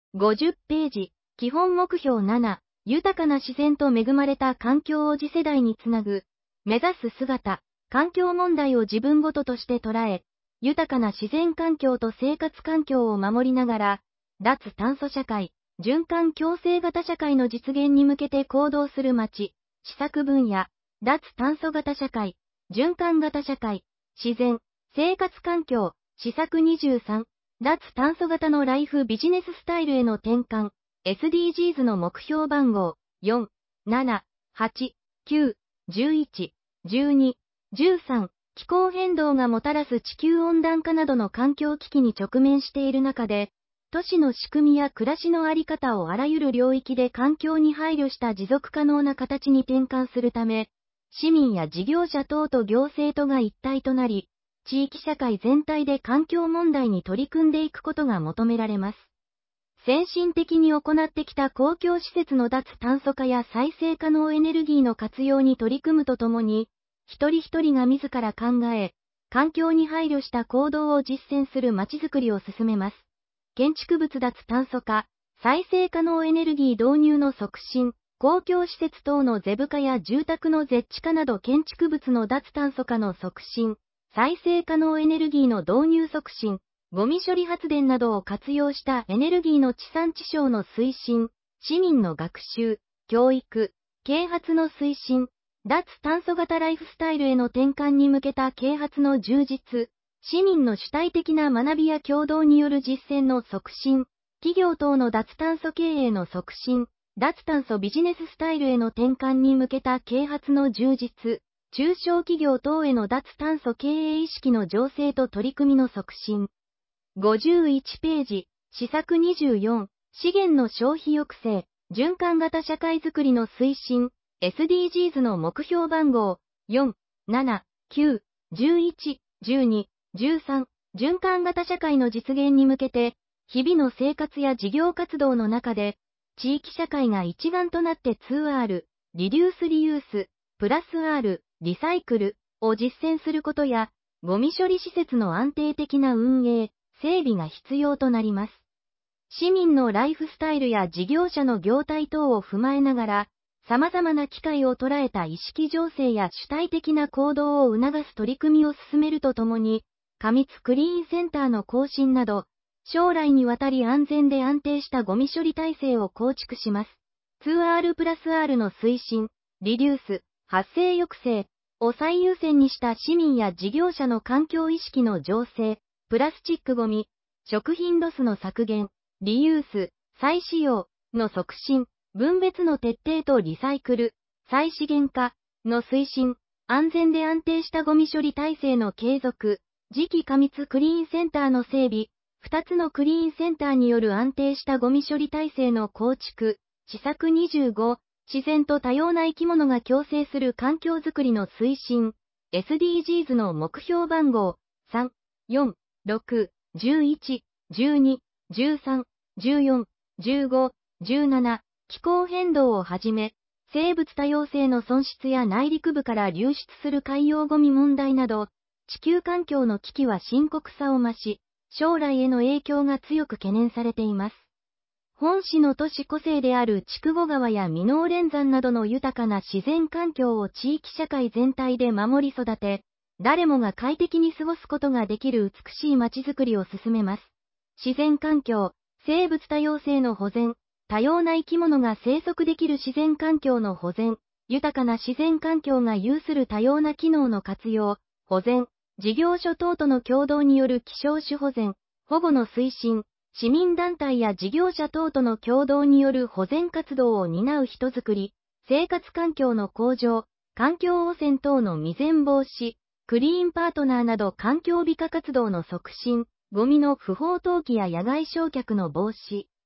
50ページ、基本目標7、豊かな自然と恵まれた環境を次世代につなぐ、目指す姿、環境問題を自分ごととして捉え、豊かな自然環境と生活環境を守りながら、脱炭素社会、循環共生型社会の実現に向けて行動する町、施策分野、脱炭素型社会、循環型社会、自然、生活環境、施策23、脱炭素型のライフビジネススタイルへの転換、SDGs の目標番号、4、7、8、9、11、12、13、気候変動がもたらす地球温暖化などの環境危機に直面している中で、都市の仕組みや暮らしのあり方をあらゆる領域で環境に配慮した持続可能な形に転換するため、市民や事業者等と行政とが一体となり、地域社会全体で環境問題に取り組んでいくことが求められます。先進的に行ってきた公共施設の脱炭素化や再生可能エネルギーの活用に取り組むとともに、一人一人が自ら考え、環境に配慮した行動を実践するまちづくりを進めます。建築物脱炭素化、再生可能エネルギー導入の促進、公共施設等のゼブ化や住宅のゼッチ化など建築物の脱炭素化の促進、再生可能エネルギーの導入促進、ゴミ処理発電などを活用したエネルギーの地産地消の推進、市民の学習、教育、啓発の推進、脱炭素型ライフスタイルへの転換に向けた啓発の充実、市民の主体的な学びや協働による実践の促進、企業等の脱炭素経営の促進、脱炭素ビジネススタイルへの転換に向けた啓発の充実、中小企業等への脱炭素経営意識の醸成と取り組みの促進。51ページ、施策24、資源の消費抑制、循環型社会づくりの推進、SDGs の目標番号、4、7、9、11、12、13、循環型社会の実現に向けて、日々の生活や事業活動の中で、地域社会が一丸となって 2R、リデュースリユース、プラス R、リサイクルを実践することや、ゴミ処理施設の安定的な運営、整備が必要となります。市民のライフスタイルや事業者の業態等を踏まえながら、様々な機会を捉えた意識醸成や主体的な行動を促す取り組みを進めるとともに、過密クリーンセンターの更新など、将来にわたり安全で安定したゴミ処理体制を構築します。2R プラス R の推進、リデュース、発生抑制を最優先にした市民や事業者の環境意識の醸成、プラスチックゴミ、食品ロスの削減、リユース、再使用の促進、分別の徹底とリサイクル、再資源化の推進、安全で安定したゴミ処理体制の継続、次期過密クリーンセンターの整備、2つのクリーンセンターによる安定したゴミ処理体制の構築、施策25、自然と多様な生き物が共生する環境づくりの推進、SDGs の目標番号、3、4、6、11、12、13、14、15、17、気候変動をはじめ、生物多様性の損失や内陸部から流出する海洋ゴミ問題など、地球環境の危機は深刻さを増し、将来への影響が強く懸念されています。本市の都市個性である筑後川や箕面連山などの豊かな自然環境を地域社会全体で守り育て、誰もが快適に過ごすことができる美しい街づくりを進めます。自然環境、生物多様性の保全、多様な生き物が生息できる自然環境の保全、豊かな自然環境が有する多様な機能の活用、保全、事業所等との共同による希少種保全、保護の推進、市民団体や事業者等との共同による保全活動を担う人づくり、生活環境の向上、環境汚染等の未然防止、クリーンパートナーなど環境美化活動の促進、ゴミの不法投棄や野外焼却の防止、